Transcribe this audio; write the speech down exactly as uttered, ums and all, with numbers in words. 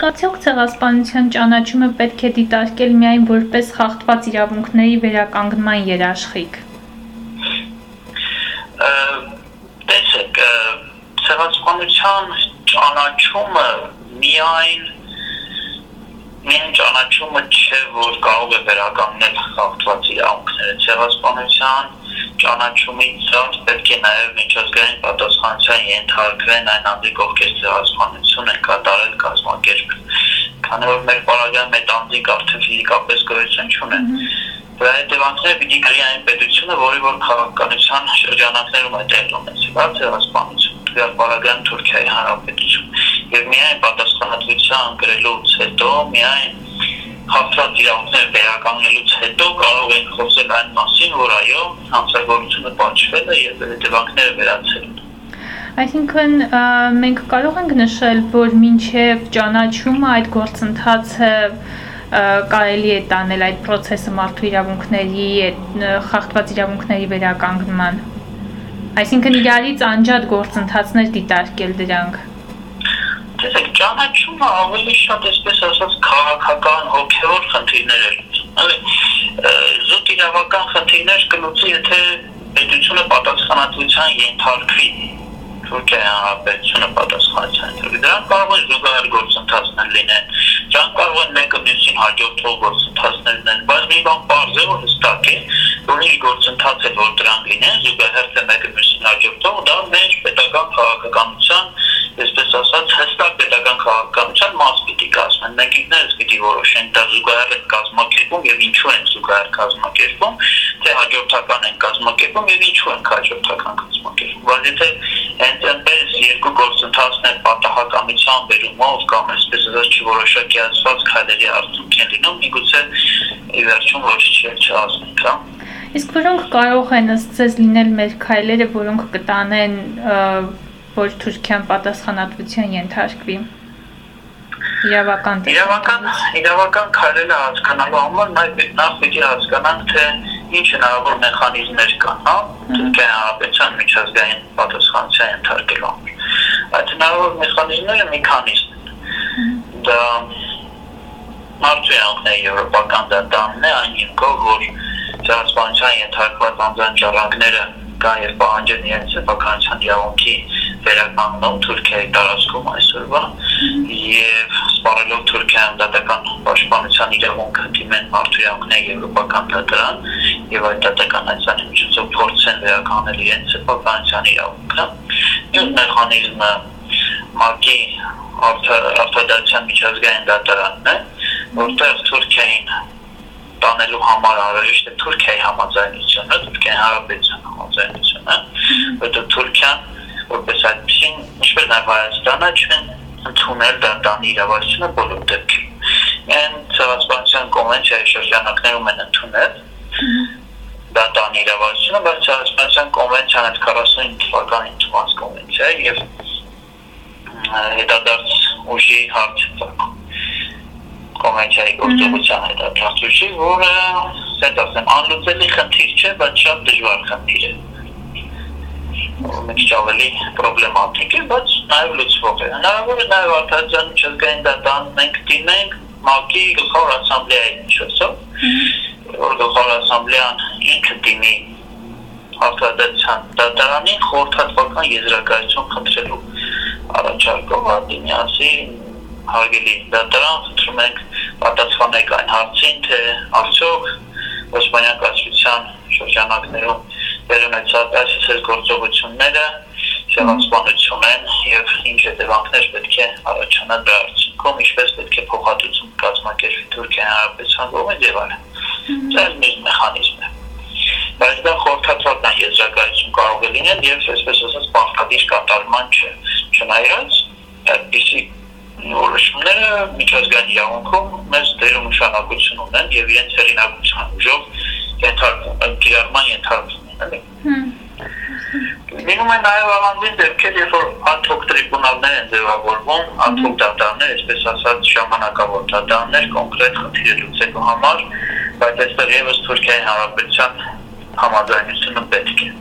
Կացյոք ցեղասպանության ճանաչումը պետք է դիտարկել միայն որպես խախտված իրավունքների վերականգնման երաշխիք։ Տեսեք, ցեղասպանության ճանաչումը միայն միայն ճանաչումը չէ, որ կարող է վերականգնել խախտված իրավունքները։ Ցեղասպանության ճանաչումից ցած պետք է նաև միջազգային պատասխանատվության ենթարկվեն այն անձիկ, ովքեր ցեղասպանություն են կատարել, կազմակերպել։ Քանի որ մեր պարագայում այդ անձիկ արդեն ֆիզիկապես գոյություն չունեն, դրա հետևանքները պիտի կրի այն պետությունը, որի որ քաղաքականության շրջանակներում է տեղի ունեցել ցեղասպանություն, դրա պարագայում Թուրքիայի Հանրապետություն։ Եվ միայն պատասխանատվության կրելուց հետո, միայն խախտված իրավունքները վերականգնելուց հետո կարող ենք խոսել այն մասին, որ այո, հանցագործությունը պատժվել է եւ հետևանքները վերացել են։ Այսինքն մենք կարող ենք նշել, որ մինչև ճանաչումը այդ գործընթացը կարելի է տանել այդ process-ը մարդու իրավունքների, խախտված իրավունքների վերականգնման։ Այսինքն իրարից անջատ գործընթացներ դիտարկել դրանք։ Տեսեք, ճանաչումը ավելի շատ այսպես ասած քաղաքական հոգևոր խնդիրներ է լուծում։ Զուտ իրավական խնդիրներ կլուծի, եթե պետությունը պատասխանատվության ենթարկվի, Թուրքիայի Հանրապետությունը պատասխանատվության ենթարկվի։ Դրանք կարող են զուգահեռ գործընթացներ լինեն, դրանք կարող են մեկը մյուսին հաջորդող գործընթացներ լինեն, բայց մի բան պարզ է, որ հստակ է, որ ինչ գործընթաց է, որ դրանք լինեն, զուգահեռ թե մեկը մյուսին հաջորդող, դա մեր պետական քաղաքականության այսպես ասած հստակ պետական քաղաքականության մաս պիտի կազմեն։ Մենք ինքներս պիտի որոշենք, դա զուգահեռ են կազմակերպում եւ ինչու են զուգահեռ կազմակերպում, թե հաջորդական են կազմակերպում եւ ինչու են հաջորդական կազմակերպում։ Բայց եթե հենց այնպես երկու գործընթացներ պատահականության բերումով կամ այսպես ասած չորոշակիացված քայլերի արդյունք են լինում, միգուցե ի վերջում ոչ չի չասենք, հա։ Իսկ որոնք կարող են ըստ ձեզ լինել մեր քայլերը, որոնք կտանեն որ Թուրքիան պատասխանատվության ենթարկվի։ Իրավական իրավական իրավական քայլերը հասկանալու համար նախ պիտի հասկանանք, թե ինչ հնարավոր մեխանիզմներ կան, հա, Թուրքիայի Հանրապետության միջազգային պատասխանատվության ենթարկելու համար։ Այդ հնարավոր մեխանիզմները մի քանիսն են։ Դա մարդու իրավունքների եվրոպական դատարանն է, այն հիմքով, որ ցեղասպանության ենթարկված անձանց ժառանգները կան եւ պահանջեն իրենց սեփականության իրավունքի վերականգնում Թուրքիայի տարածքում այսօրվա եւ սպառելով Թուրքիայում դատական պաշտպանության իրավունքը դիմեն մարդու իրավունքների եվրոպական դատարան եւ այդ դատական հայցանի միջոցով փորձեն վերականգնել իրենց սեփականության իրավունքը։ Մյուս մեխանիզմը ՄԱԿ-ի արտադրության միջազգային դատարանն է, որտեղ Թուրքիային տանելու համար անհրաժեշտ է Թուրքիայի համաձայնությունը, Թուրքիայի Հանրապետության համաձայնությունը, որտեղ Թուրքիան որպես այդպեսին, ինչպես նաև Հայաստանը չեն ընդունել դատարանի իրավասությունը բոլոր դեպքերում։ Են ցեղասպանության կոնվենցիայի շրջանակներում են ընդունել դատարանի իրավասությունը, բայց ցեղասպանության կոնվենցիան այդ քառասունինը թվականին ընդունված կոնվենցիա է եւ հետադարձ ուժի հարց ծագում կոնվենցիայի գործողության հետադարձ ուժի, որը ասած ասեմ անլուծելի խնդիր չէ, բայց շատ դժվար խնդիր է։ Մի քիչ ավելի պրոբլեմատիկ է, բայց նաև լուծվող է։ Հնարավոր է նաև արտադրության միջազգային դատարան մենք դիմենք ՄԱԿ-ի գլխավոր ասամբլեայի միջոցով, որ գլխավոր ասամբլեան ինքը դիմի արտադրության դատարանին խորհրդատվական եզրակացություն խնդրելու առաջարկով, դիմի ասի հարգելի դատարան, խնդրում ենք պատասխանեք այն հարցին, թե արդյոք Օսմանյան կայսրության շրջանակներում վերոնացած այս գործողությունները ցեղասպանություն են եւ ինչ հետևանքներ պետք է առաջանա դրա արդյունքում, ինչպես պետք է փոխհատուցում կազմակերպվի Թուրքիայի Հանրապետության կողմից եւ այլն։ Դա մի մեխանիզմ է։ Բայց դա խորհրդատվական եզրակացություն կարող է լինել եւ այսպես ասած պարտադիր կատարման չէ։ Չնայած այդպիսի որոշումները միջազգային իրավունքում մեծ դեր ու նշանակություն ունեն եւ իրենց հեղինակության ուժով ենթարկվում, կիրառման ենթարկվում են։ Լինում է նաև ավանդին դեպքեր, երբ որ ad-hoc տրիբունալներ են ձևավորվում, ad-hoc դատարաններ, այսպես ասած ժամանակավոր դատարաններ կոնկրետ խնդիրը լուծելու համար, բայց այստեղ եւս Թուրքիայի Հանրապետության համաձայնությունը պետք է։